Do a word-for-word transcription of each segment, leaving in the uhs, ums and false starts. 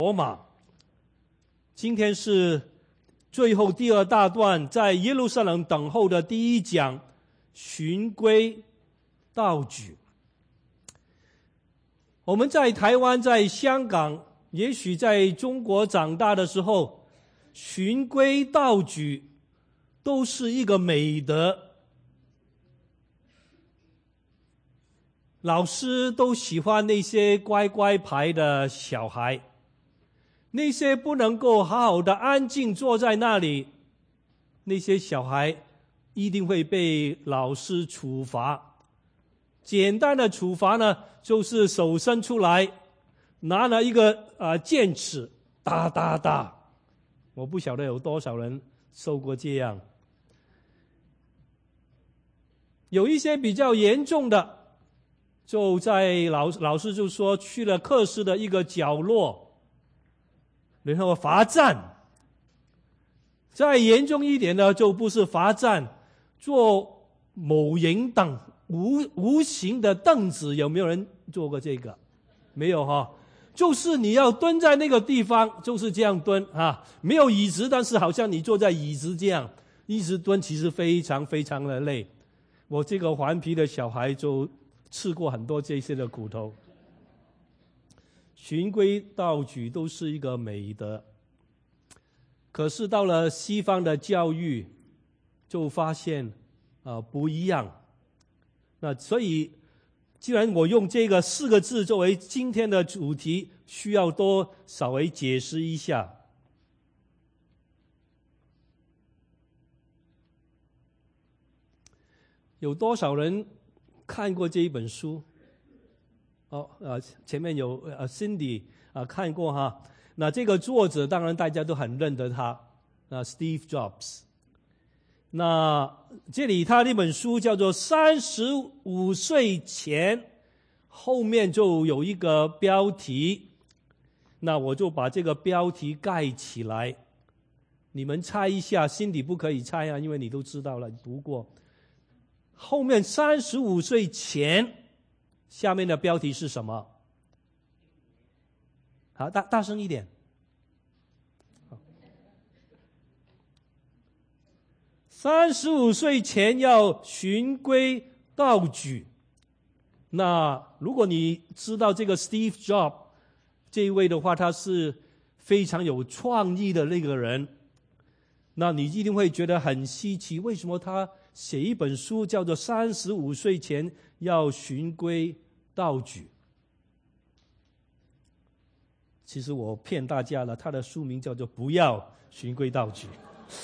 罗马。今天是最后第二大段，在耶路撒冷等候的第一讲，循规蹈矩。我们在台湾、在香港，也许在中国长大的时候，循规蹈矩都是一个美德。老师都喜欢那些乖乖牌的小孩，那些不能够好好的安静坐在那里，那些小孩一定会被老师处罚。简单的处罚呢，就是手伸出来，拿了一个呃剑尺，哒哒哒。我不晓得有多少人受过这样。有一些比较严重的，就在老老师就说去了课室的一个角落，然后罚站。再严重一点呢，就不是罚站，做某人凳，无无形的凳子。有没有人做过这个？没有哈，就是你要蹲在那个地方，就是这样蹲啊，没有椅子，但是好像你坐在椅子这样一直蹲，其实非常非常的累。我这个顽皮的小孩就吃过很多这些的苦头。循规蹈矩都是一个美德，可是到了西方的教育，就发现啊、呃、不一样。那所以，既然我用这个四个字作为今天的主题，需要多稍微解释一下。有多少人看过这一本书？哦，呃，前面有呃 Cindy 啊、呃、看过哈。那这个作者当然大家都很认得他，啊 Steve Jobs。那这里他那本书叫做《三十五岁前》，后面就有一个标题，那我就把这个标题盖起来。你们猜一下， Cindy 不可以猜啊，因为你都知道了，你读过。后面三十五岁前，下面的标题是什么？好，大大声一点。三十五岁前要循规蹈矩。那如果你知道这个 Steve Jobs 这一位的话，他是非常有创意的那个人，那你一定会觉得很稀奇，为什么他写一本书叫做三十五岁前要循规蹈矩？其实我骗大家了，他的书名叫做不要循规蹈矩。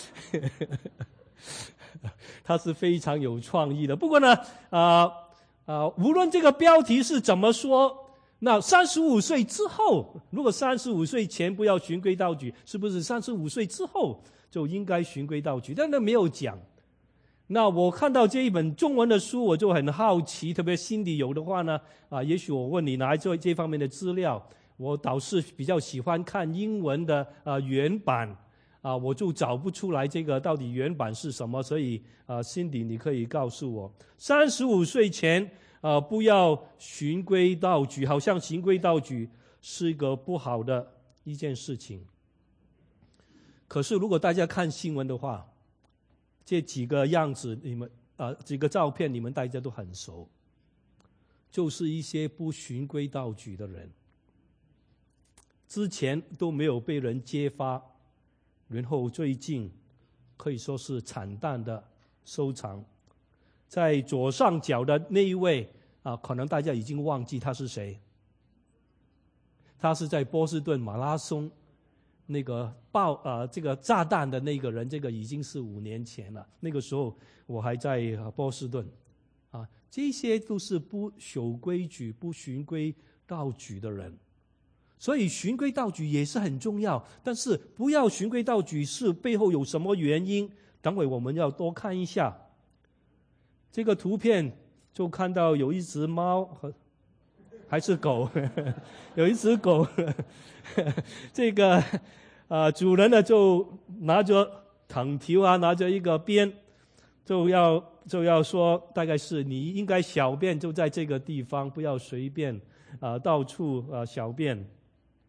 他是非常有创意的。不过呢，啊、呃、啊、呃，无论这个标题是怎么说，那三十五岁之后，如果三十五岁前不要循规蹈矩，是不是三十五岁之后就应该循规蹈矩？但那没有讲。那我看到这一本中文的书，我就很好奇，特别心里有的话呢，啊，也许我问你拿来做这方面的资料。我倒是比较喜欢看英文的啊原版。啊，我就找不出来这个到底原版是什么，所以啊 ，Cindy 你可以告诉我，三十五岁前啊不要循规蹈矩，好像循规蹈矩是一个不好的一件事情。可是如果大家看新闻的话，这几个样子，你们啊几个照片，你们大家都很熟，就是一些不循规蹈矩的人，之前都没有被人揭发。然后最近可以说是惨淡的收场。在左上角的那一位啊，可能大家已经忘记他是谁。他是在波士顿马拉松那个爆啊这个炸弹的那个人，这个已经是五年前了。那个时候我还在波士顿啊，这些都是不守规矩、不循规蹈矩的人。所以循规蹈矩也是很重要，但是不要循规蹈矩是背后有什么原因？等会我们要多看一下。这个图片就看到有一只猫和还是狗，有一只狗，这个啊、呃、主人呢就拿着藤条啊，拿着一个鞭，就要就要说，大概是你应该小便就在这个地方，不要随便啊、呃、到处啊、呃、小便。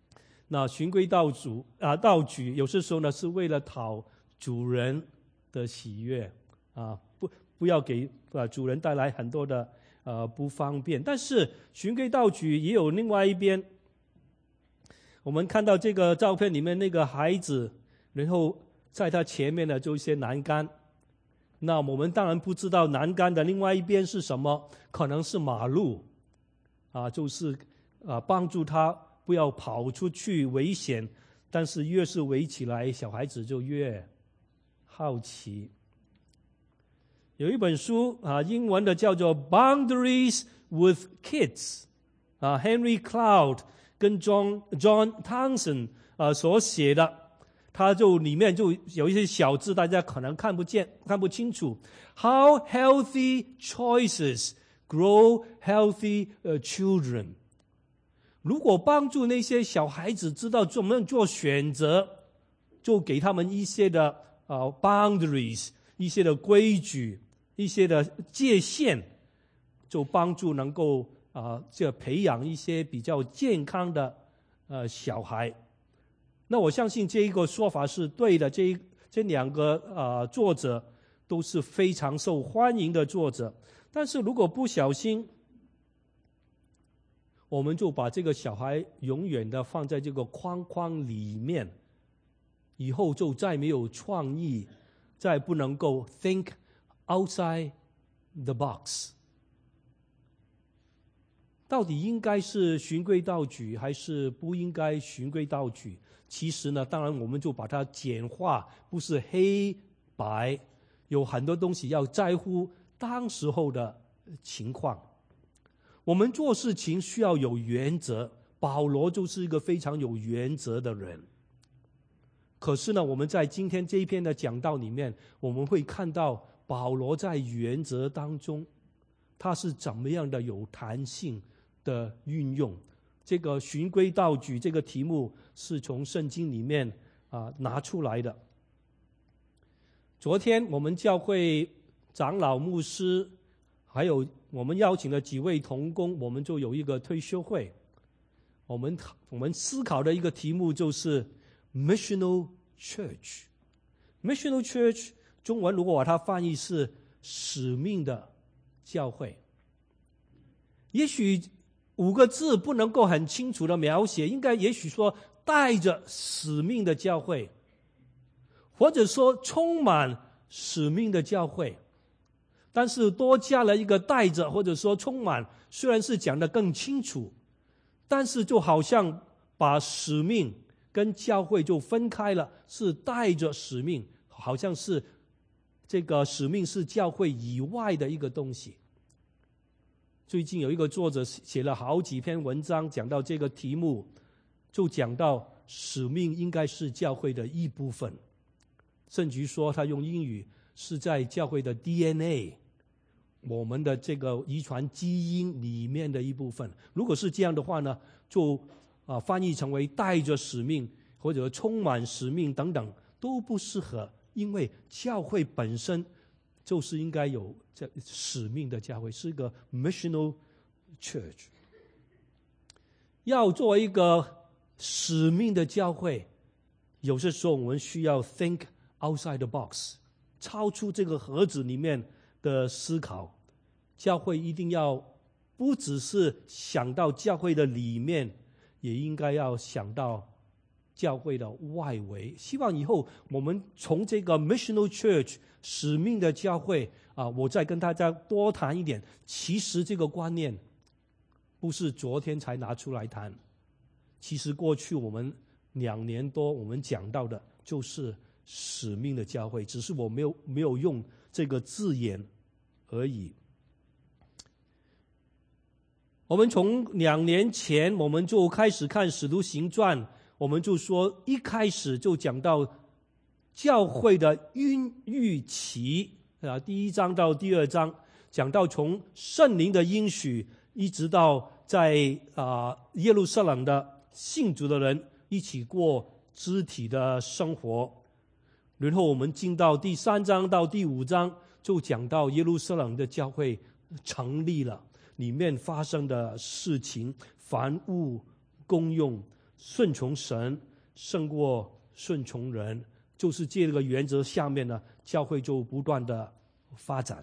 那循规蹈矩啊，蹈矩有些时候呢是为了讨主人的喜悦啊，不不要给啊主人带来很多的呃不方便。但是循规蹈矩也有另外一边，我们看到这个照片里面那个孩子，然后在他前面呢就一些栏杆。那我们当然不知道栏杆的另外一边是什么，可能是马路，啊，就是啊帮助他不要跑出去危险。但是越是围起来，小孩子就越好奇。有一本书啊，英文的叫做《Boundaries with Kids》，啊 ，Henry Cloud 跟 John John Townsend 啊所写的。它就里面就有一些小字，大家可能看不见、看不清楚。How healthy choices grow healthy children。如果帮助那些小孩子知道怎么样做选择，就给他们一些的啊、uh, boundaries， 一些的规矩，一些的界限，就帮助能够啊这、uh, 培养一些比较健康的呃小孩。那我相信这一个说法是对的，这一这两个呃作者都是非常受欢迎的作者。但是如果不小心，我们就把这个小孩永远的放在这个框框里面，以后就再没有创意，再不能够 think outside the box。到底应该是循规蹈矩，还是不应该循规蹈矩？其实呢，当然我们就把它简化，不是黑白，有很多东西要在乎当时候的情况。我们做事情需要有原则，保罗就是一个非常有原则的人。可是呢，我们在今天这一篇的讲道里面，我们会看到保罗在原则当中，他是怎么样的有弹性的运用。这个循规蹈矩这个题目是从圣经里面啊拿出来的。昨天我们教会长老牧师还有我们邀请了几位同工，我们就有一个退休会。我们我们思考的一个题目就是 Missional Church。Missional Church 中文如果把它翻译是使命的教会。也许五个字不能够很清楚的描写，应该也许说带着使命的教会，或者说充满使命的教会。但是多加了一个带着或者说充满，虽然是讲得更清楚，但是就好像把使命跟教会就分开了，是带着使命，好像是这个使命是教会以外的一个东西。最近有一个作者写了好几篇文章讲到这个题目，就讲到使命应该是教会的一部分，甚至说他用英语是在教会的 D N A， 我们的这个遗传基因里面的一部分。如果是这样的话呢，就啊翻译成为带着使命或者充满使命等等都不适合，因为教会本身就是应该有这使命的教会，是一个 missional church。 要做一个使命的教会，有些时候我们需要 think outside the box， 超出这个盒子里面的思考。教会一定要不只是想到教会的里面，也应该要想到教会的外围。希望以后我们从这个 missional church 使命的教会啊，我再跟大家多谈一点。其实这个观念不是昨天才拿出来谈，其实过去我们两年多我们讲到的就是使命的教会，只是我没有没有用这个字眼而已。我们从两年前我们就开始看使徒行传，我们就说一开始就讲到教会的孕育期啊，第一章到第二章讲到从圣灵的应许，一直到在啊耶路撒冷的信主的人一起过肢体的生活。然后我们进到第三章到第五章，就讲到耶路撒冷的教会成立了，里面发生的事情，凡物公用， 顺从神胜过顺从人，就是这个原则下面呢，教会就不断的发展。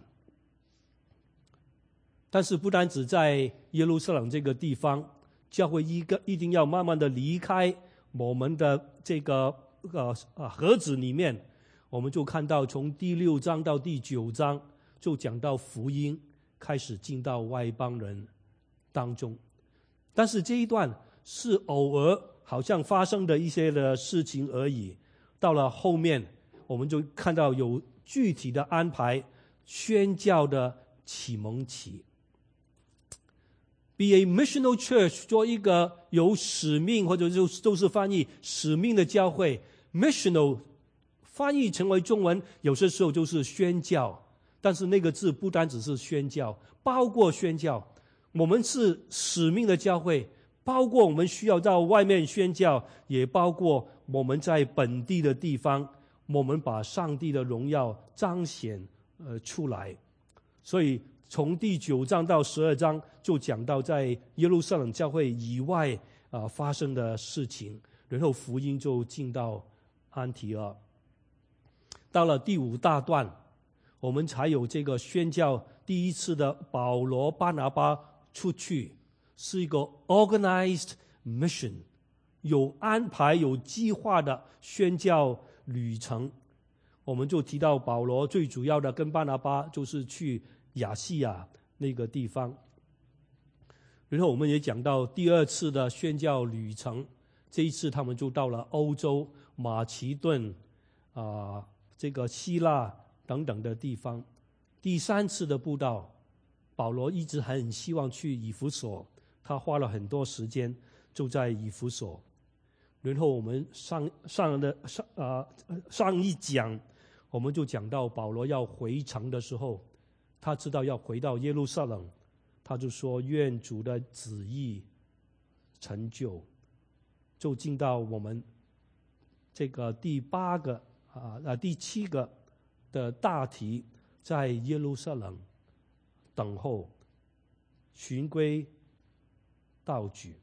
但是不单只在耶路撒冷这个地方，教会一个一定要慢慢的离开我们的这个呃呃盒子里面。我们就看到从第六章到第九章就讲到福音开始进到外邦人当中，但是这一段是偶尔好像发生的一些的事情而已，到了后面我们就看到有具体的安排，宣教的启蒙期。Be a missional church， 做一个有使命或者就就是翻译使命的教会。 missional 翻译成为中文有些时候就是宣教，但是那个字不单只是宣教，包括宣教。我们是使命的教会，包括我们需要到外面宣教，也包括我们在本地的地方，我们把上帝的荣耀彰显呃出来。所以从第九章到十二章就讲到在耶路撒冷教会以外啊、呃、发生的事情，然后福音就进到安提阿。到了第五大段，我们才有这个宣教第一次的保罗巴拿巴出去，是一个 organized mission， 有安排有计划的宣教旅程。我们就提到保罗最主要的跟巴拿巴就是去亚细亚那个地方，然后我们也讲到第二次的宣教旅程，这一次他们就到了欧洲马其顿啊、呃、这个希腊等等的地方。第三次的布道，保罗一直很希望去以弗所，他花了很多时间就在以弗所。然后我们上上的上啊、呃、上一讲我们就讲到保罗要回城的时候，他知道要回到耶路撒冷，他就说愿主的旨意成就，就进到我们这个第八个啊啊第七个的大题，在耶路撒冷等候循规蹈矩。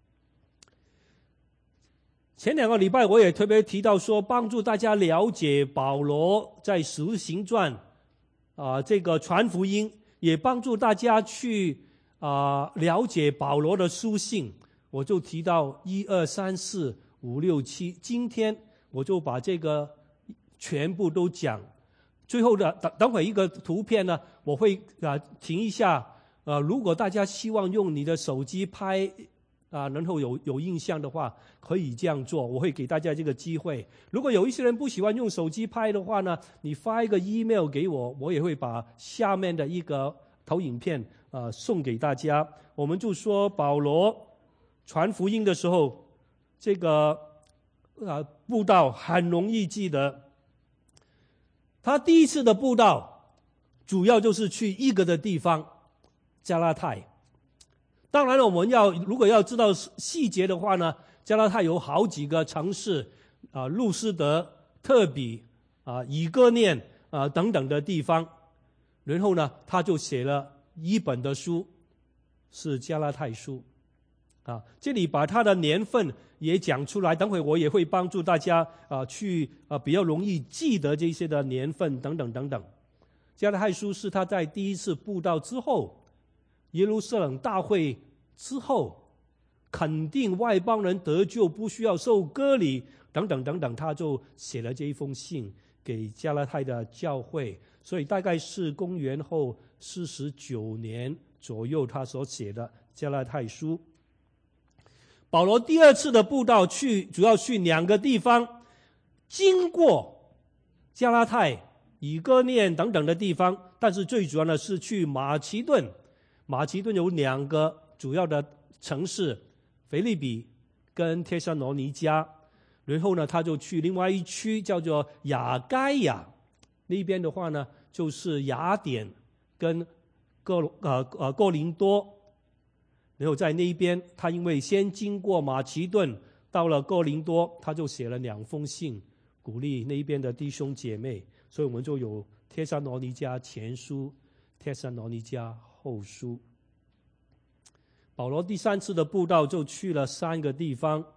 前两个礼拜我也特别提到说，帮助大家了解保罗在使徒行传啊、呃、这个传福音，也帮助大家去啊、呃、了解保罗的书信。我就提到一二三四五六七，今天我就把这个全部都讲。最后的等等会一个图片呢，我会啊、呃、停一下，呃，如果大家希望用你的手机拍啊、呃，然后有有印象的话，可以这样做，我会给大家这个机会。如果有一些人不喜欢用手机拍的话呢，你发一个 email 给我，我也会把下面的一个投影片啊、呃、送给大家。我们就说保罗传福音的时候，这个啊、呃、布道很容易记得。他第一次的布道主要就是去一个的地方，加拉太。当然了，我们要如果要知道细节的话呢，加拉太有好几个城市啊、呃，路斯德、特比啊、呃、以哥念啊、呃、等等的地方。然后呢，他就写了一本的书，是加拉太书啊。这里把他的年份也讲出来，等会我也会帮助大家啊、呃、去啊、呃、比较容易记得这些的年份等等等等。加拉太书是他在第一次布道之后，耶路撒冷大会之后，肯定外邦人得救不需要受割礼等等等等，他就写了这一封信给加拉太的教会。所以大概是公元后四十九年左右他所写的加拉太书。保罗第二次的布道去主要去两个地方，经过加拉太、以哥念等等的地方，但是最主要的是去马其顿。马其顿有两个主要的城市，腓立比跟帖撒罗尼迦。然后呢，他就去另外一区叫做亚该亚，那边的话呢，就是雅典跟哥呃呃哥林多。然后在那一边，他因为先经过马其顿，到了哥林多，他就写了两封信，鼓励那一边的弟兄姐妹。所以我们就有帖撒罗尼迦前书、帖撒罗尼迦后书。保罗第三次的布道就去了三个地方，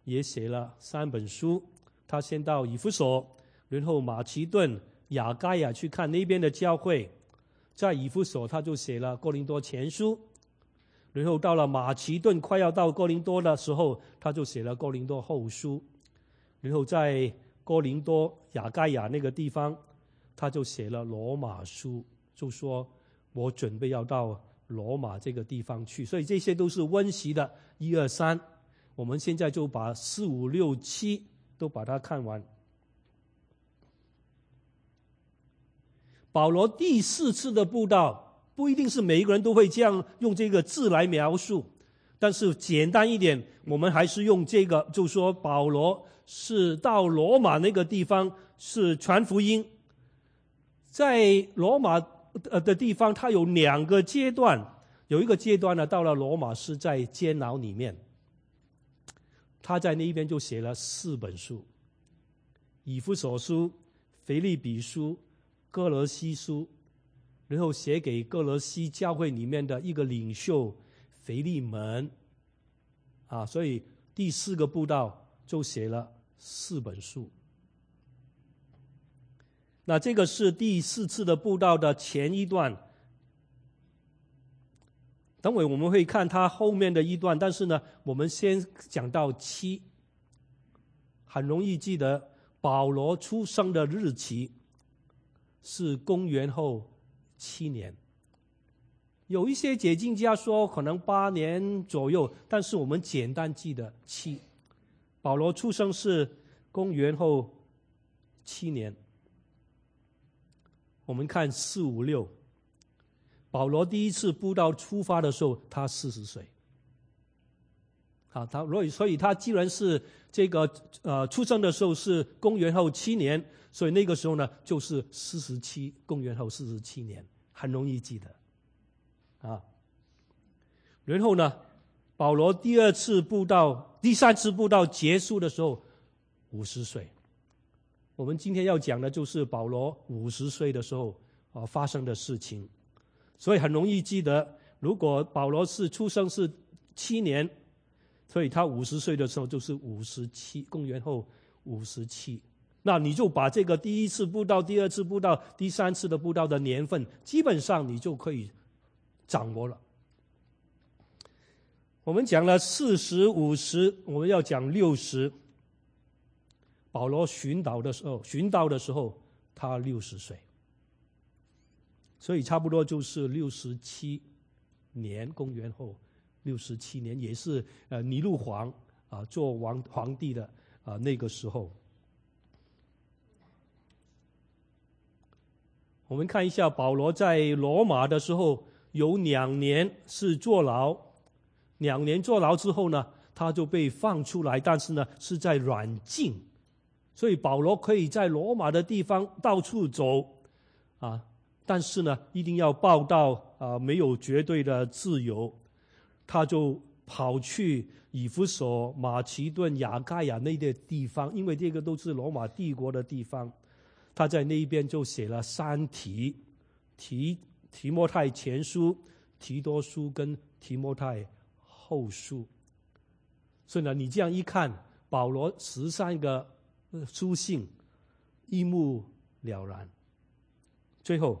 也写了三本书。他先到以弗所，然后马其顿、亚该亚去看那边的教会。在以弗所他就写了哥林多前书，然后到了马其顿快要到哥林多的时候，他就写了哥林多后书。然后在哥林多、亚该亚那个地方，他就写了罗马书，就说我准备要到罗马这个地方去。所以这些都是温习的一二三，我们现在就把四五六七都把它看完。保罗第四次的布道，不一定是每一个人都会这样用这个字来描述，但是简单一点，我们还是用这个，就说保罗是到罗马那个地方是传福音。在罗马的地方，他有两个阶段，有一个阶段呢，到了罗马是在监牢里面，他在那一边就写了四本书：以弗所书、腓立比书、哥罗西书，然后写给哥罗西教会里面的一个领袖腓利门，啊，所以第四个布道就写了四本书。那这个是第四次的布道的前一段，等会我们会看他后面的一段，但是呢，我们先讲到七，很容易记得保罗出生的日期是公元后七年，有一些解经家说可能八年左右，但是我们简单记得七。保罗出生是公元后七年。我们看四五六，保罗第一次布道出发的时候，他四十岁。啊，他所以所以他既然是这个呃出生的时候是公元后七年，所以那个时候呢就是四十七，公元后四十七年，很容易记得。啊，然后呢，保罗第二次布道、第三次布道结束的时候，五十岁。我们今天要讲的就是保罗五十岁的时候啊发生的事情，所以很容易记得。如果保罗是出生是七年，所以他五十岁的时候就是五十七，公元后五十七。那你就把这个第一次布道、第二次布道、第三次的布道的年份，基本上你就可以掌握了。我们讲了四十、五十，我们要讲六十。保罗寻道的时候，寻道的时候，他六十岁，所以差不多就是六十七年，公元后六十七年，也是呃尼禄皇啊做王皇帝的啊那个时候。我们看一下保罗在罗马的时候，有两年是坐牢，两年坐牢之后呢，他就被放出来，但是呢是在软禁。所以保罗可以在罗马的地方到处走，啊，但是呢，一定要报道啊，没有绝对的自由。他就跑去以弗所、马其顿、亚该亚那些地方，因为这个都是罗马帝国的地方。他在那一边就写了三提：提提摩太前书、提多书跟提摩太后书。所以呢，你这样一看，保罗十三个书信一目了然。最后，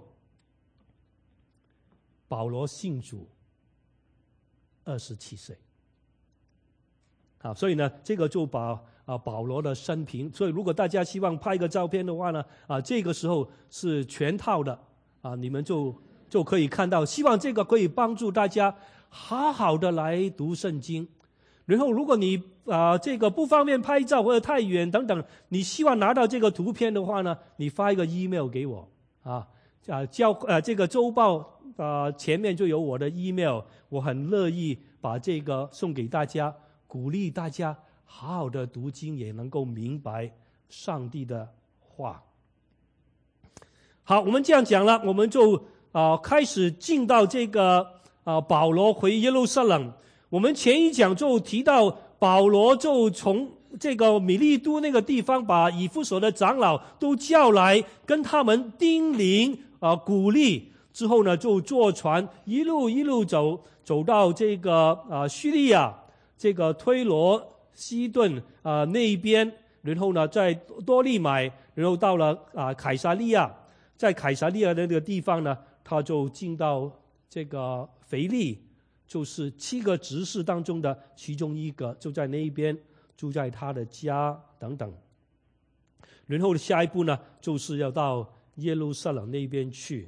保罗信主二十七岁。啊，所以呢，这个就把啊保罗的生平，所以如果大家希望拍一个照片的话呢，啊，这个时候是全套的啊，你们就就可以看到。希望这个可以帮助大家好好的来读圣经。然后，如果你啊、呃、这个不方便拍照或者太远等等，你希望拿到这个图片的话呢，你发一个 email 给我啊啊教呃这个周报啊、呃、前面就有我的 email， 我很乐意把这个送给大家，鼓励大家好好的读经，也能够明白上帝的话。好，我们这样讲了，我们就啊、呃、开始进到这个啊、呃、保罗回耶路撒冷。我们前一讲就提到，保罗就从这个米利都那个地方把以弗所的长老都叫来，跟他们叮咛啊、呃、鼓励，之后呢就坐船一路一路走，走到这个啊、呃、叙利亚这个推罗西顿啊、呃、那一边，然后呢在多利买，然后到了啊、呃、凯撒利亚，在凯撒利亚的那个地方呢，他就进到这个腓利，就是七个执事当中的其中一个，就在那一边住在他的家等等。然后下一步呢，就是要到耶路撒冷那边去。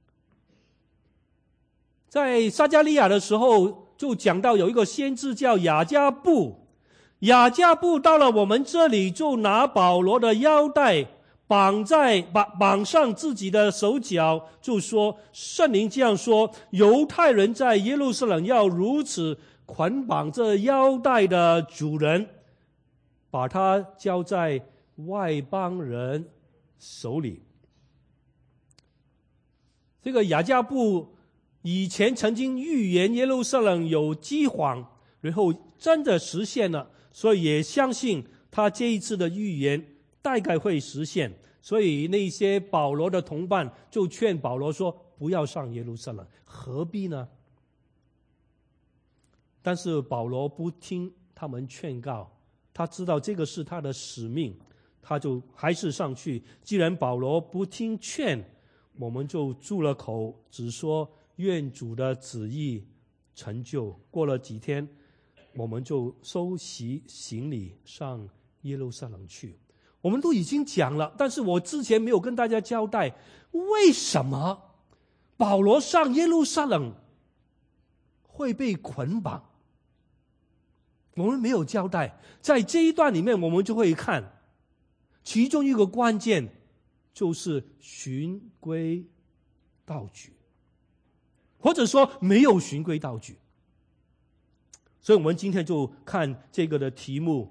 在撒迦利亚的时候，就讲到有一个先知叫雅加布，雅加布到了我们这里，就拿保罗的腰带绑在绑绑上自己的手脚，就说圣灵这样说：犹太人在耶路撒冷要如此捆绑这腰带的主人，把他交在外邦人手里。这个雅加布以前曾经预言耶路撒冷有饥荒，然后真的实现了，所以也相信他这一次的预言大概会实现。所以那些保罗的同伴就劝保罗说：不要上耶路撒冷，何必呢？但是保罗不听他们劝告，他知道这个是他的使命，他就还是上去。既然保罗不听劝，我们就住了口，只说愿主的旨意成就。过了几天，我们就收拾行李上耶路撒冷去。我们都已经讲了，但是我之前没有跟大家交代，为什么保罗上耶路撒冷会被捆绑，我们没有交代。在这一段里面，我们就会看其中一个关键就是循规蹈矩，或者说没有循规蹈矩。所以我们今天就看这个的题目。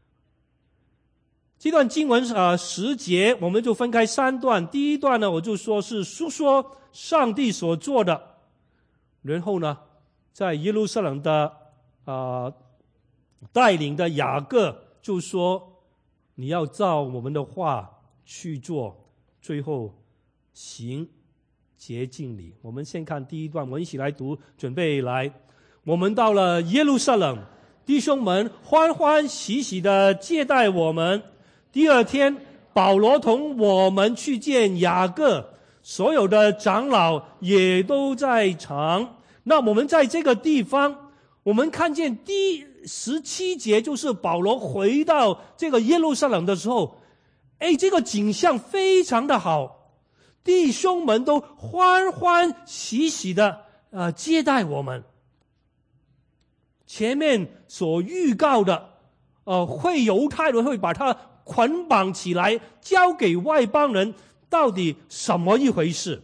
这段经文啊、呃、十节，我们就分开三段。第一段呢，我就说是述说上帝所做的，然后呢，在耶路撒冷的啊、呃、带领的雅各就说你要照我们的话去做，最后行洁净礼。我们先看第一段，我们一起来读，准备来。我们到了耶路撒冷，弟兄们欢欢喜喜地接待我们。第二天，保罗同我们去见雅各，所有的长老也都在场。那我们在这个地方，我们看见第十七节，就是保罗回到这个耶路撒冷的时候，哎，这个景象非常的好，弟兄们都欢欢喜喜的呃接待我们。前面所预告的，呃，会犹太人会把他捆绑起来交给外邦人，到底什么一回事？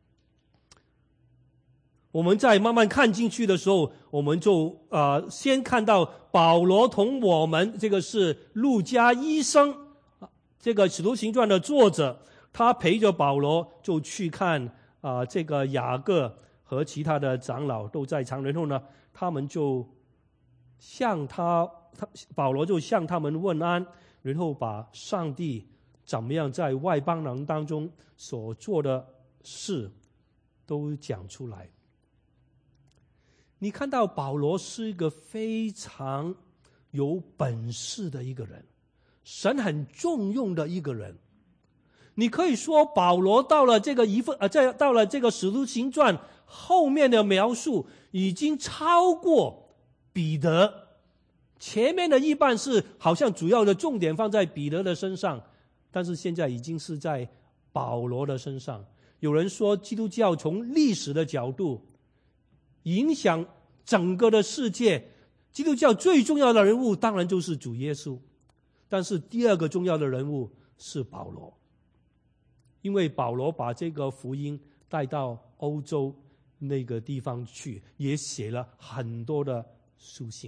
我们在慢慢看进去的时候，我们就呃先看到保罗同我们，这个是路加医生，这个使徒行传的作者，他陪着保罗就去看啊、呃、这个雅各和其他的长老都在场，然后呢，他们就向他他保罗就向他们问安，然后把上帝怎么样在外邦人当中所做的事都讲出来。你看到保罗是一个非常有本事的一个人，神很重用的一个人。你可以说保罗到了这个一份呃，在到了这个使徒行传后面的描述已经超过彼得。前面的一半是好像主要的重点放在彼得的身上，但是现在已经是在保罗的身上。有人说基督教从历史的角度影响整个的世界，基督教最重要的人物当然就是主耶稣，但是第二个重要的人物是保罗，因为保罗把这个福音带到欧洲那个地方去，也写了很多的书信。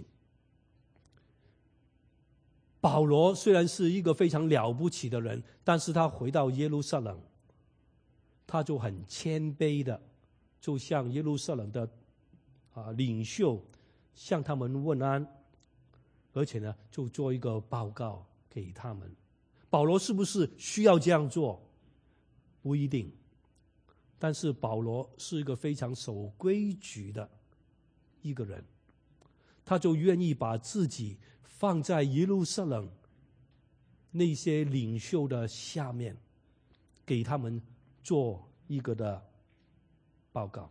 保罗虽然是一个非常了不起的人，但是他回到耶路撒冷，他就很谦卑的就向耶路撒冷的啊领袖向他们问安，而且呢就做一个报告给他们。保罗是不是需要这样做？不一定，但是保罗是一个非常守规矩的一个人，他就愿意把自己放在耶路撒冷那些领袖的下面，给他们做一个的报告。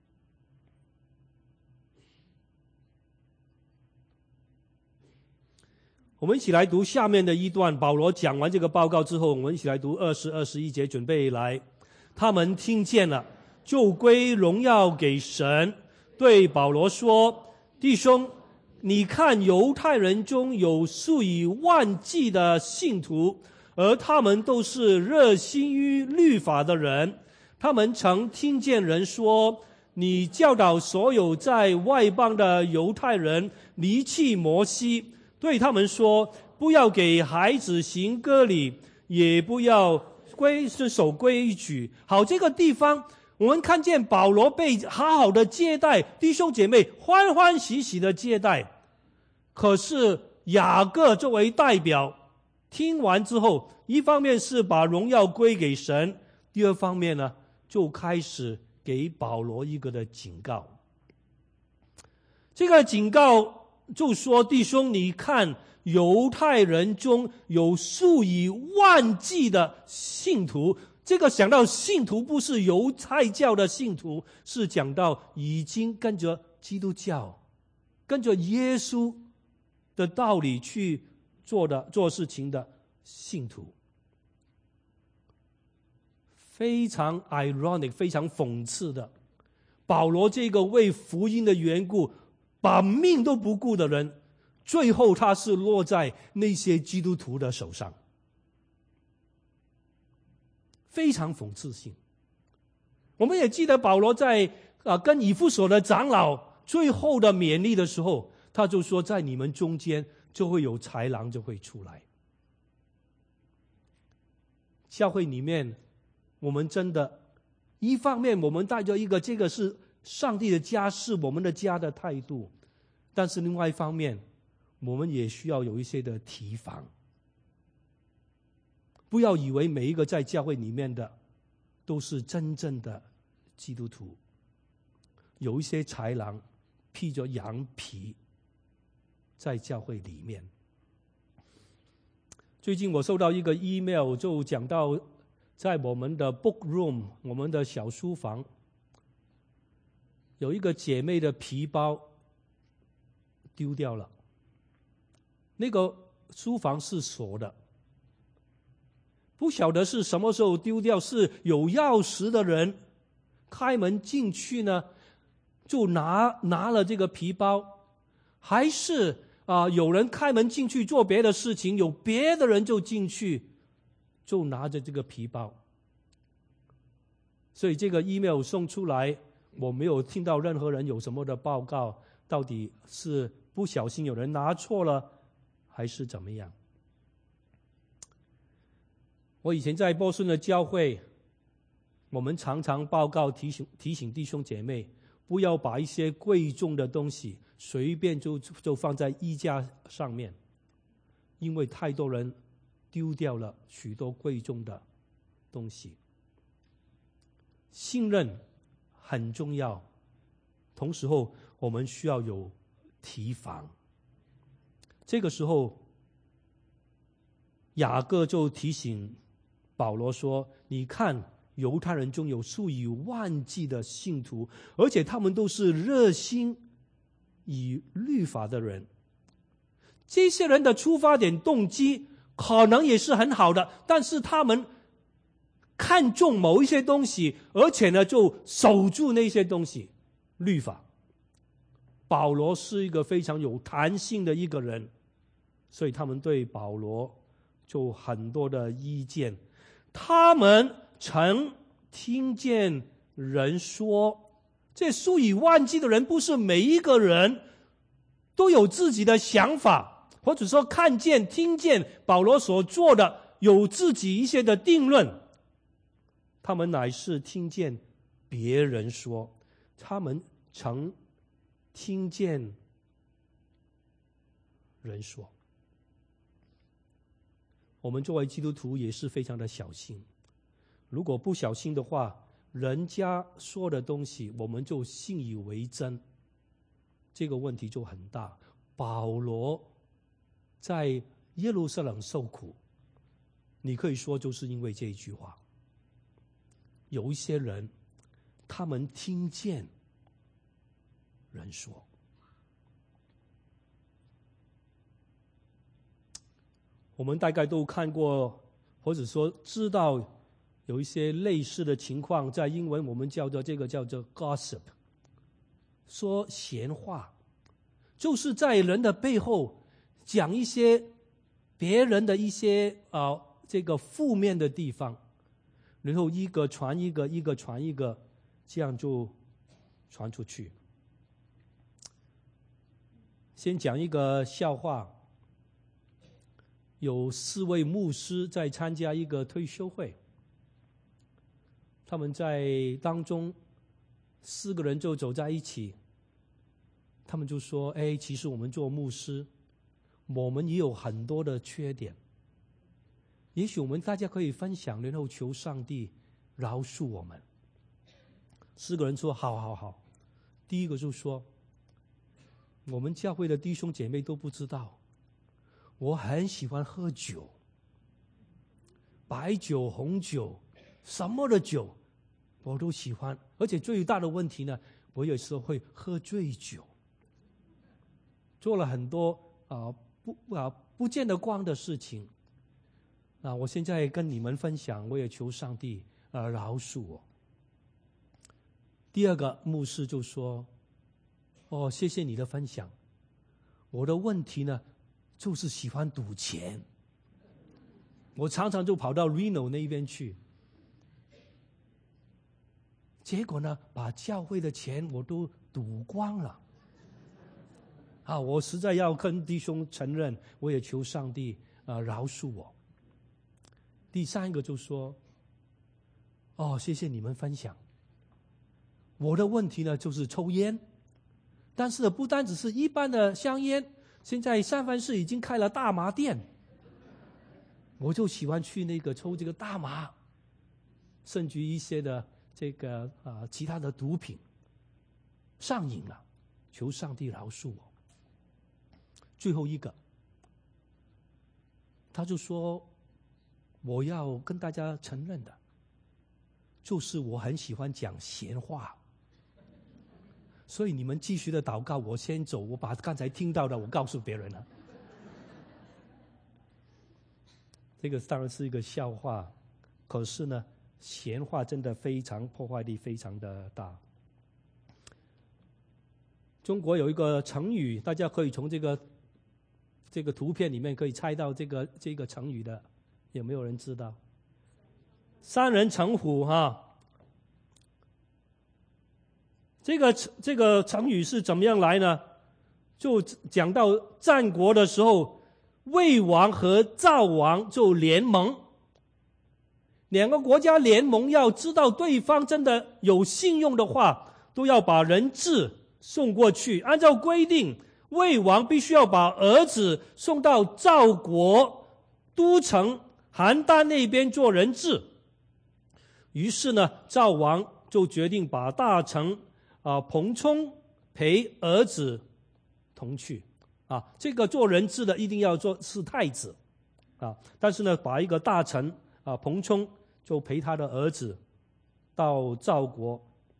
我们一起来读下面的一段，保罗讲完这个报告之后，我们一起来读二十、二十一节，准备来。他们听见了，就归荣耀给神，对保罗说：弟兄，你看犹太人中有数以万计的信徒，而他们都是热心于律法的人。他们曾听见人说，你教导所有在外邦的犹太人离弃摩西，对他们说，不要给孩子行割礼，也不要规守规矩。好，这个地方我们看见保罗被好好的接待，弟兄姐妹欢欢喜喜的接待。可是雅各作为代表，听完之后，一方面是把荣耀归给神，第二方面呢，就开始给保罗一个的警告。这个警告就说，弟兄，你看犹太人中有数以万计的信徒。这个想到信徒不是犹太教的信徒，是讲到已经跟着基督教，跟着耶稣的道理去做的做事情的信徒。非常 ironic， 非常讽刺的，保罗这个为福音的缘故把命都不顾的人，最后他是落在那些基督徒的手上，非常讽刺性。我们也记得保罗在、呃、跟以弗所的长老最后的勉励的时候，他就说，在你们中间就会有豺狼就会出来。教会里面我们真的一方面我们带着一个这个是上帝的家，是我们的家的态度，但是另外一方面我们也需要有一些的提防。不要以为每一个在教会里面的都是真正的基督徒，有一些豺狼披着羊皮在教会里面。最近我收到一个 email， 就讲到在我们的 book room， 我们的小书房，有一个姐妹的皮包丢掉了。那个书房是锁的，不晓得是什么时候丢掉，是有钥匙的人开门进去呢，就拿拿了这个皮包，还是啊、呃、有人开门进去做别的事情，有别的人就进去就拿着这个皮包。所以这个 email 送出来，我没有听到任何人有什么的报告，到底是不小心有人拿错了还是怎么样。我以前在波士顿的教会，我们常常报告提醒提醒弟兄姐妹，不要把一些贵重的东西随便就就放在衣架上面，因为太多人丢掉了许多贵重的东西。信任很重要，同时候我们需要有提防。这个时候雅各就提醒保罗说，你看犹太人中有数以万计的信徒，而且他们都是热心以律法的人。这些人的出发点动机可能也是很好的，但是他们看重某一些东西，而且呢就守住那些东西，律法。保罗是一个非常有弹性的一个人，所以他们对保罗就很多的意见。他们曾听见人说，这数以万计的人不是每一个人都有自己的想法，或者说看见听见保罗所做的有自己一些的定论。他们乃是听见别人说，他们曾听见人说。我们作为基督徒也是非常的小心，如果不小心的话，人家说的东西我们就信以为真，这个问题就很大。保罗在耶路撒冷受苦，你可以说就是因为这一句话。有一些人，他们听见人说，我们大概都看过，或者说知道有一些类似的情况，在英文我们叫做这个叫做 gossip， 说闲话，就是在人的背后讲一些别人的一些啊、呃、这个负面的地方，然后一个传一个，一个传一个，这样就传出去。先讲一个笑话。有四位牧师在参加一个退休会，他们在当中四个人就走在一起，他们就说：哎，其实我们做牧师，我们也有很多的缺点，也许我们大家可以分享，然后求上帝饶恕我们。四个人说：好好好。第一个就说：我们教会的弟兄姐妹都不知道，我很喜欢喝酒，白酒、红酒，什么的酒我都喜欢，而且最大的问题呢，我有时候会喝醉酒，做了很多啊、呃、不啊不见得光的事情。啊，我现在跟你们分享，我也求上帝啊、呃、饶恕我。第二个牧师就说：哦，谢谢你的分享，我的问题呢就是喜欢赌钱，我常常就跑到 Reno 那边去，结果呢把教会的钱我都赌光了。啊，我实在要跟弟兄承认，我也求上帝啊、呃、饶恕我。第三个就说：哦，谢谢你们分享，我的问题呢就是抽烟，但是不单只是一般的香烟，现在三藩市已经开了大麻店，我就喜欢去那个抽这个大麻，甚至一些的这个啊、呃、其他的毒品，上瘾了，求上帝饶恕我。最后一个，他就说：我要跟大家承认的，就是我很喜欢讲闲话，所以你们继续的祷告，我先走，我把刚才听到的我告诉别人了。这个当然是一个笑话，可是呢，闲话真的非常破坏力非常的大。中国有一个成语，大家可以从这个这个图片里面可以猜到这个这个成语的，有没有人知道？三人成虎哈。这个这个成语是怎么样来呢？就讲到战国的时候，魏王和赵王就联盟，两个国家联盟，要知道对方真的有信用的话，都要把人质送过去。按照规定，魏王必须要把儿子送到赵国都城邯郸那边做人质。于是呢，赵王就决定把大臣啊彭冲陪儿子同去。啊，这个做人质的一定要做是太子，啊，但是呢，把一个大臣啊彭冲就陪他的儿子到赵国。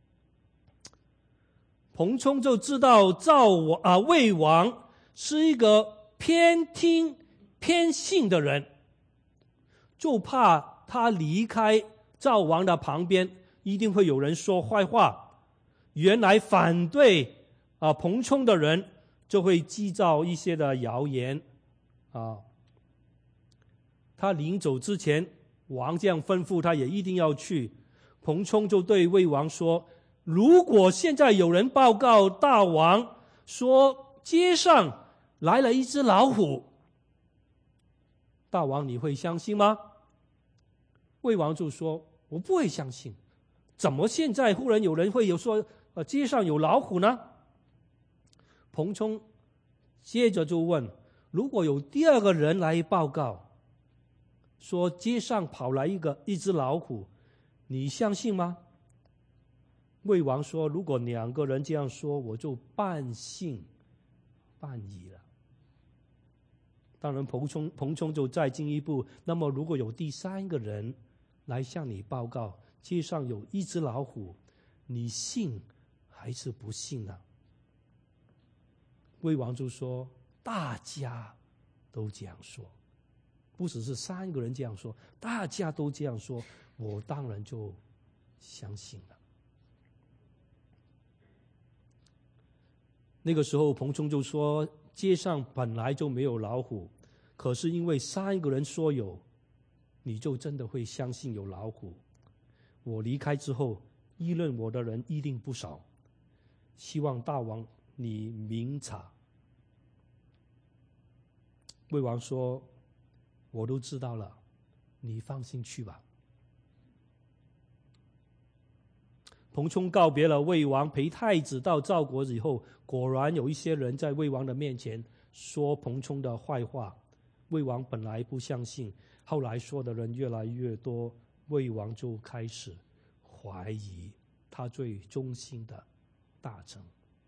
彭冲就知道赵王啊魏王是一个偏听偏信的人，就怕他离开赵王的旁边，一定会有人说坏话。原来反对啊彭冲的人就会制造一些的谣言啊。他临走之前，王这样吩咐他也一定要去。彭冲就对魏王说：如果现在有人报告大王说街上来了一只老虎，大王你会相信吗？魏王就说：我不会相信，怎么现在忽然有人会有说呃街上有老虎呢？彭冲接着就问：如果有第二个人来报告说街上跑来一个一只老虎，你相信吗？魏王说：如果两个人这样说，我就半信半疑了。 当然彭冲彭冲就再进一步，那么如果有第三个人来向你报告街上有一只老虎，你信还是不信呢？魏王就说大家都这样说，不只是三个人这样说，大家都这样说，我当然就相信了。那个时候彭冲就说街上本来就没有老虎，可是因为三个人说有，你就真的会相信有老虎。我离开之后，议论我的人一定不少，希望大王你明察。魏王说我都知道了，你放心去吧。彭冲告别了魏王，陪太子到赵国以后，果然有一些人在魏王的面前说彭冲的坏话。魏王本来不相信，后来说的人越来越多，魏王就开始怀疑他最忠心的大臣。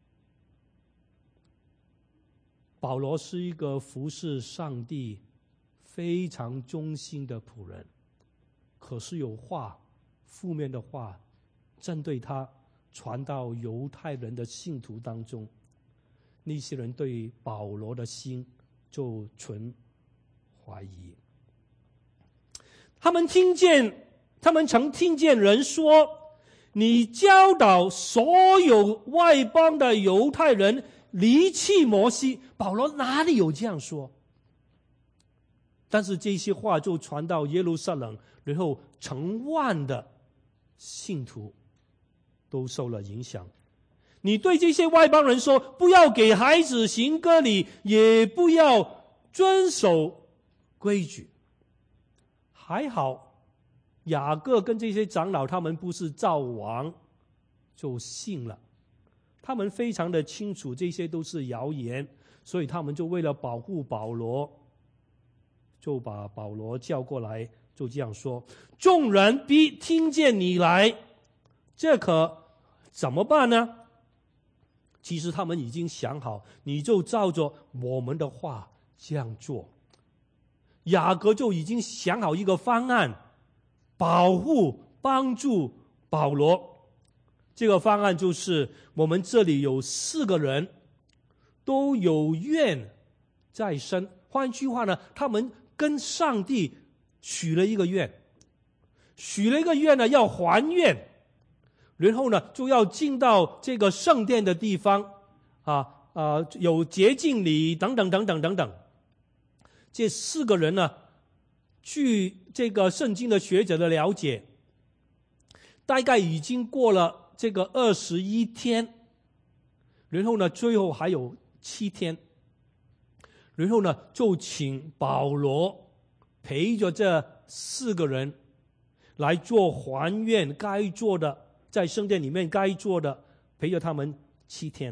保罗是一个服侍上帝非常忠心的仆人，可是有话，负面的话针对他传到犹太人的信徒当中，那些人对保罗的心就存怀疑。他们听见，他们曾听见人说，你教导所有外邦的犹太人离弃摩西。保罗哪里有这样说？但是这些话就传到耶路撒冷，然后成万的信徒都受了影响。你对这些外邦人说，不要给孩子行割礼，也不要遵守规矩。还好雅各跟这些长老他们不是造王，就信了。他们非常的清楚这些都是谣言，所以他们就为了保护保罗，就把保罗叫过来，就这样说：众人必听见你来，这可怎么办呢？其实他们已经想好，你就照着我们的话这样做。雅各就已经想好一个方案，保护帮助保罗。这个方案就是我们这里有四个人都有愿在身，换句话呢，他们跟上帝许了一个愿，许了一个愿呢，要还愿，然后呢就要进到这个圣殿的地方啊啊，有洁净礼等等等等等等。这四个人呢，据这个圣经的学者的了解，大概已经过了这个二十一天，然后呢最后还有七天，然后呢就请保罗陪着这四个人来做还愿该做的，在圣殿里面该做的，陪着他们七天。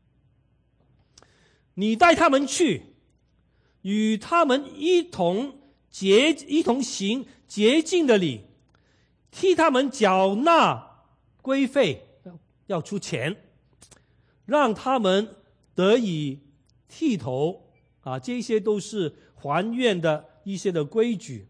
你带他们去，与他们一同洁一同行洁净的礼，替他们缴纳规费，要出钱，让他们得以剃头啊，这些都是还愿的一些的规矩。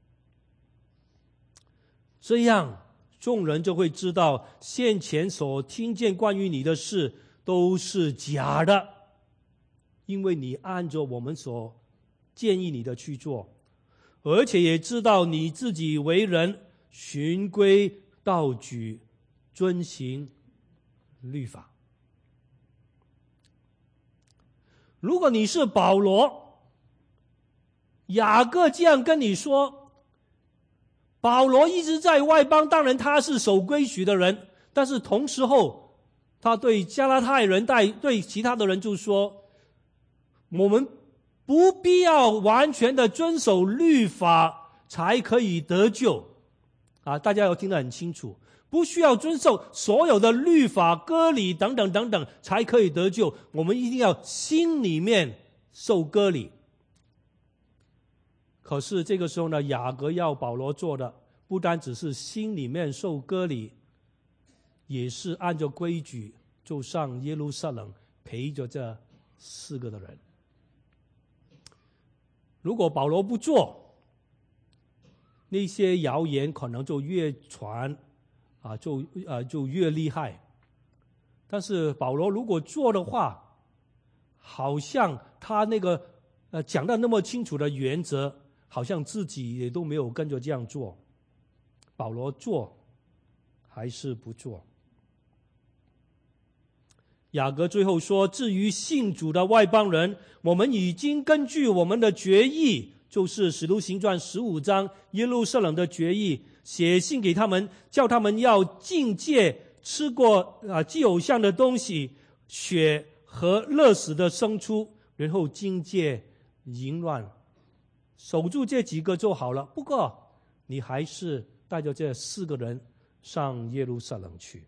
这样众人就会知道先前所听见关于你的事都是假的，因为你按照我们所建议你的去做，而且也知道你自己为人循规蹈矩，遵行律法。如果你是保罗，雅各这样跟你说，保罗一直在外邦，当然他是守规矩的人，但是同时候他对加拉太人带对其他的人就说，我们不必要完全的遵守律法才可以得救啊！大家要听得很清楚，不需要遵守所有的律法、割礼等等等等才可以得救，我们一定要心里面受割礼。可是这个时候呢，雅各要保罗做的不单只是心里面受割礼，也是按照规矩就上耶路撒冷陪着这四个的人。 如果保罗不做，那些谣言可能就越传啊，就呃就越厉害。但是保罗如果做的话，好像他那个呃讲的那么清楚的原则，好像自己也都没有跟着这样做。保罗做还是不做？雅各最后说，至于信主的外邦人，我们已经根据我们的决议，就是使徒行传十五章耶路撒冷的决议，写信给他们，叫他们要禁戒吃过啊祭偶像的东西，血和热死的牲畜，然后禁戒淫乱，守住这几个就好了。不过你还是带着这四个人上耶路撒冷去。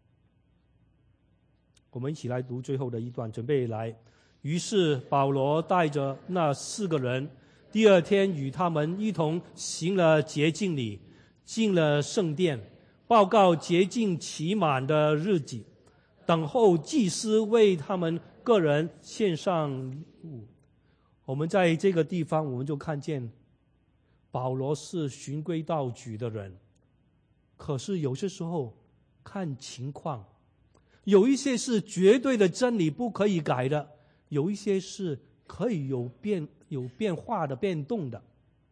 我们一起来读最后的一段，准备来。于是保罗带着那四个人，第二天与他们一同行了洁净礼，进了圣殿，报告洁净期满的日子，等候祭司为他们个人献上物。我们在这个地方，我们就看见保罗是循规蹈矩的人，可是有些时候看情况，有一些是绝对的真理不可以改的，有一些是可以有变有变化的变动的。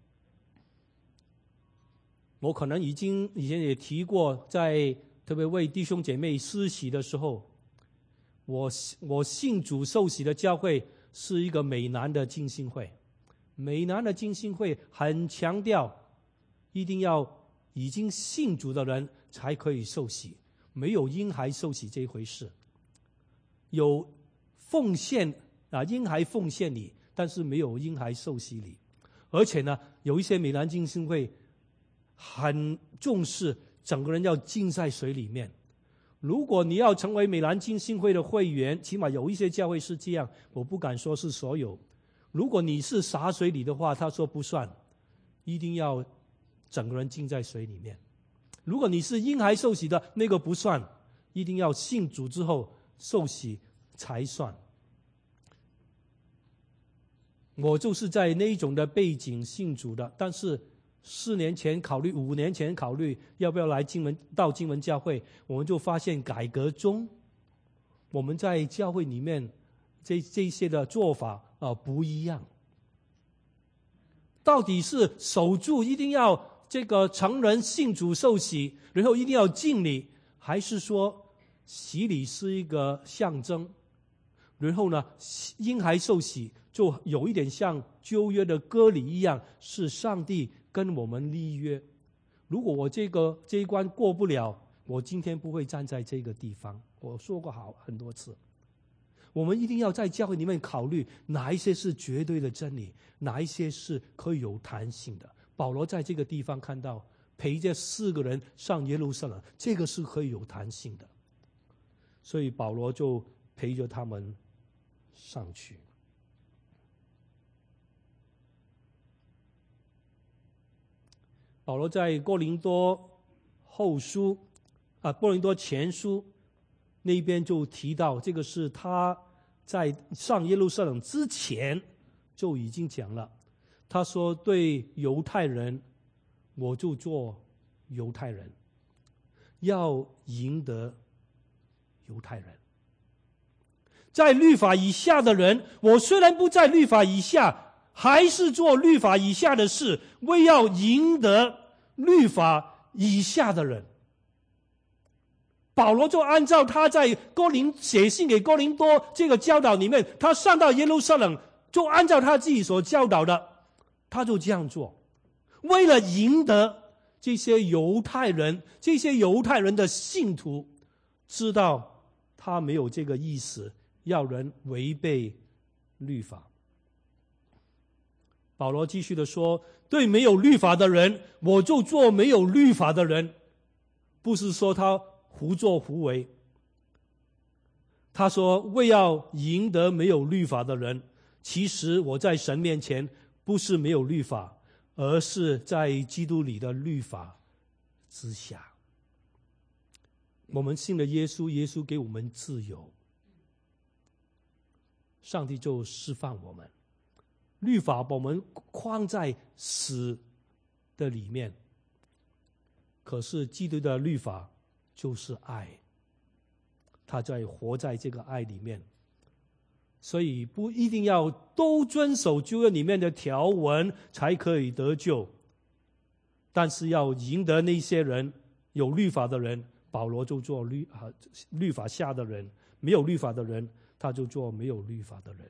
我可能已经以前也提过，在特别为弟兄姐妹施洗的时候，我我信主受洗的教会是一个美南的浸信会。美南的浸信会很强调一定要已经信主的人才可以受洗，没有婴孩受洗这一回事。有奉献啊，婴孩奉献礼，但是没有婴孩受洗礼。而且呢，有一些美南浸信会很重视整个人要浸在水里面。如果你要成为美南浸信会的会员，起码有一些教会是这样，我不敢说是所有。如果你是洒水礼的话，他说不算，一定要整个人浸在水里面。如果你是婴孩受洗的，那个不算，一定要信主之后受洗才算。我就是在那一种的背景信主的，但是四年前考虑，五年前考虑要不要来金门到金门教会，我们就发现改革中，我们在教会里面这这些的做法啊、呃、不一样。到底是守住一定要这个成人信主受洗，然后一定要敬礼，还是说洗礼是一个象征，然后呢婴孩受洗就有一点像旧约的割礼一样，是上帝跟我们立约。如果我这个这一关过不了，我今天不会站在这个地方。我说过好很多次，我们一定要在教会里面考虑哪一些是绝对的真理，哪一些是可以有弹性的。保罗在这个地方看到陪着四个人上耶路撒冷，这个是可以有弹性的，所以保罗就陪着他们上去。保罗在哥林多后书啊，哥林多前书那边就提到，这个是他在上耶路撒冷之前就已经讲了。他说，对犹太人，我就做犹太人，要赢得犹太人。在律法以下的人，我虽然不在律法以下，还是做律法以下的事，为要赢得律法以下的人。保罗就按照他在哥林写信给哥林多这个教导里面，他上到耶路撒冷，就按照他自己所教导的，他就这样做，为了赢得这些犹太人，这些犹太人的信徒知道他没有这个意思，要人违背律法。保罗继续的说，对没有律法的人，我就做没有律法的人，不是说他胡作胡为。他说，为要赢得没有律法的人，其实我在神面前不是没有律法，而是在基督里的律法之下。我们信了耶稣，耶稣给我们自由，上帝就释放我们， 律法把我们框在死的里面，可是基督的律法就是爱，他在活在这个爱里面，所以不一定要都遵守旧约里面的条文才可以得救，但是要赢得那些人有律法的人，保罗就做律啊律法下的人；没有律法的人，他就做没有律法的人。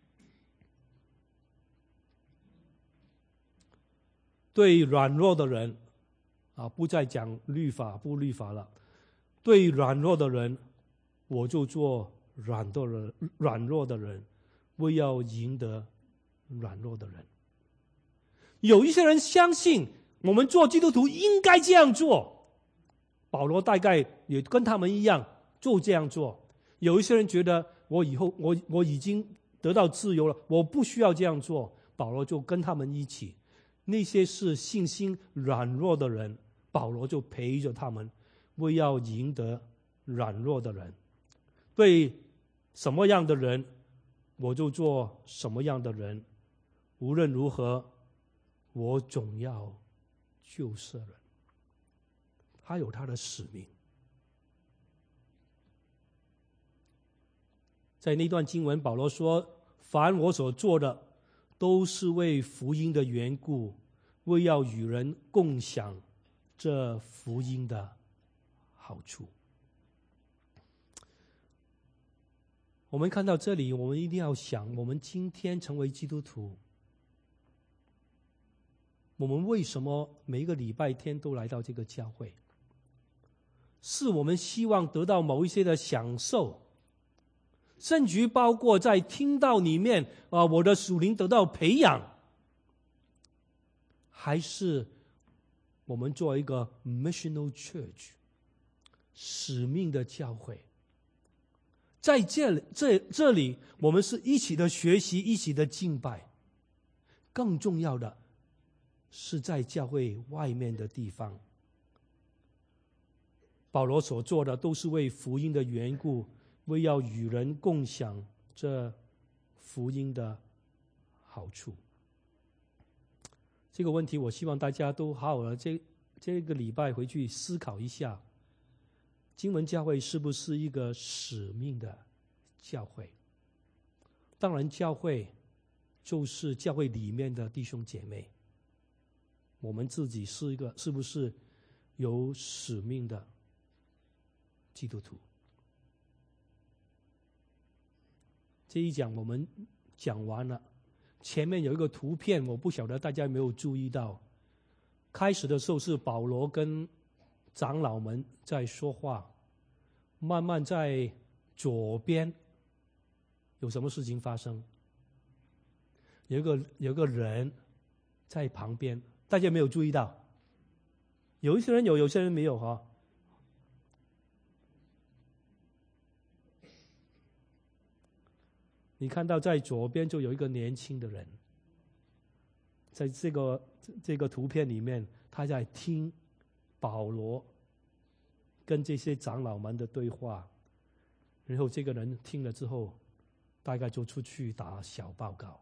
对软弱的人啊，不再讲律法不律法了。对软弱的人，我就做软弱的人，软弱的人，为要赢得软弱的人。有一些人相信我们做基督徒应该这样做，保罗大概也跟他们一样就这样做。有一些人觉得我以后我我已经得到自由了，我不需要这样做，保罗就跟他们一起。那些是信心软弱的人，保罗就陪着他们，为要赢得软弱的人。对什么样的人，我就做什么样的人。无论如何，我总要救世人。他有他的使命。在那段经文，保罗说：凡我所做的，都是为福音的缘故，为要与人共享这福音的好处。我们看到这里，我们一定要想，我们今天成为基督徒，我们为什么每一个礼拜天都来到这个教会？是我们希望得到某一些的享受，甚至包括在听道里面啊，我的属灵得到培养，还是我们做一个 missional church 使命的教会？在这里这这里我们是一起的学习，一起的敬拜，更重要的是在教会外面的地方，保罗所做的都是为福音的缘故，为要与人共享这福音的好处。这个问题我希望大家都好好的这这个礼拜回去思考一下，经文教会是不是一个使命的教会？当然教会就是教会里面的弟兄姐妹，我们自己是一个是不是有使命的基督徒？这一讲我们讲完了，前面有一个图片，我不晓得大家有没有注意到。开始的时候是保罗跟长老们在说话，慢慢在左边有什么事情发生？有一个有一个人在旁边，大家有没有注意到？有一些人有，有些人没有哈。你看到在左边就有一个年轻的人，在这个这个图片里面，他在听保罗跟这些长老们的对话，然后这个人听了之后，大概就出去打小报告。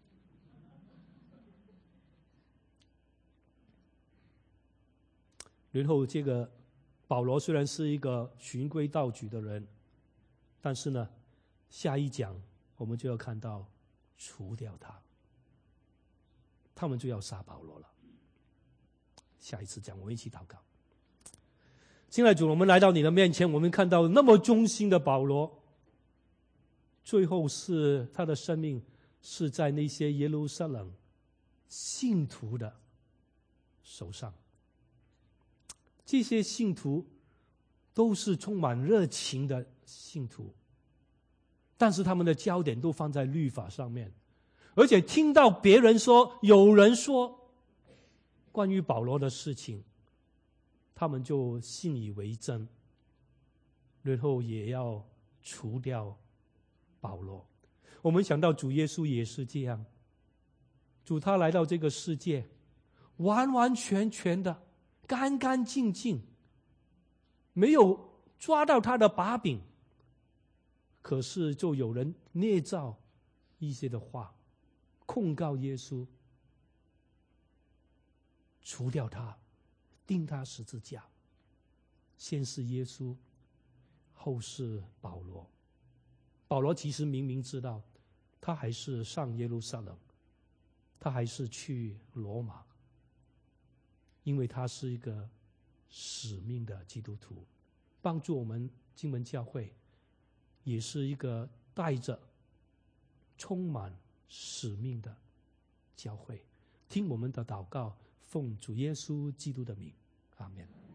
然后这个保罗虽然是一个循规蹈矩的人，但是呢，下一讲我们就要看到除掉他，他们就要杀保罗了。下一次讲，我们一起祷告。亲爱的主，我们来到你的面前，我们看到那么忠心的保罗，最后是他的生命是在那些耶路撒冷信徒的手上。这些信徒都是充满热情的信徒，但是他们的焦点都放在律法上面，而且听到别人说，有人说关于保罗的事情，他们就信以为真，然后也要除掉保罗。我们想到主耶稣也是这样，主他来到这个世界，完完全全的干干净净，没有抓到他的把柄，可是就有人捏造一些的话控告耶稣，除掉他，钉他十字架。先是耶稣，后是保罗。保罗其实明明知道，他还是上耶路撒冷，他还是去罗马，因为他是一个使命的基督徒，帮助我们金门教会也是一个带着充满使命的教会。听我们的祷告，奉主耶稣基督的名，阿们。